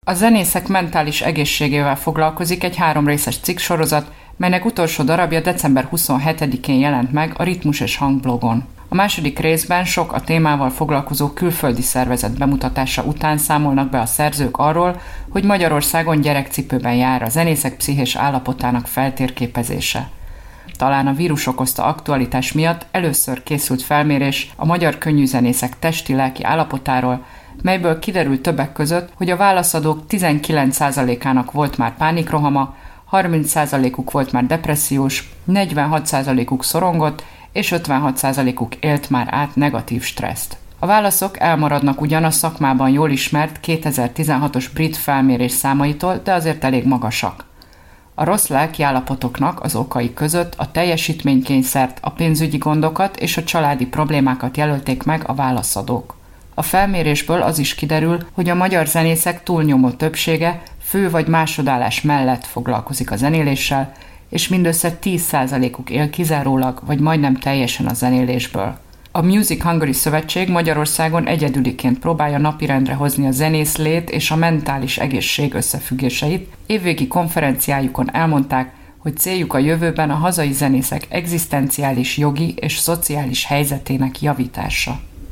A zenészek mentális egészségével foglalkozik egy 3 részes cikksorozat, melynek utolsó darabja december 27-én jelent meg a Ritmus és Hang blogon. A második részben sok a témával foglalkozó külföldi szervezet bemutatása után számolnak be a szerzők arról, hogy Magyarországon gyerekcipőben jár a zenészek pszichés állapotának feltérképezése. Talán a vírus okozta aktualitás miatt először készült felmérés a magyar könnyűzenészek testi-lelki állapotáról, melyből kiderült többek között, hogy a válaszadók 19%-ának volt már pánikrohama, 30%-uk volt már depressziós, 46%-uk szorongott, és 56%-uk élt már át negatív stresszt. A válaszok elmaradnak ugyan a szakmában jól ismert 2016-os brit felmérés számaitól, de azért elég magasak. A rossz lelkiállapotoknak az okai között a teljesítménykényszert, a pénzügyi gondokat és a családi problémákat jelölték meg a válaszadók. A felmérésből az is kiderül, hogy a magyar zenészek túlnyomó többsége fő- vagy másodállás mellett foglalkozik a zenéléssel, és mindössze 10%-uk él kizárólag, vagy majdnem teljesen a zenélésből. A Music Hungary Szövetség Magyarországon egyedüliként próbálja napirendre hozni a zenész lét és a mentális egészség összefüggéseit. Évvégi konferenciájukon elmondták, hogy céljuk a jövőben a hazai zenészek egzisztenciális, jogi és szociális helyzetének javítása.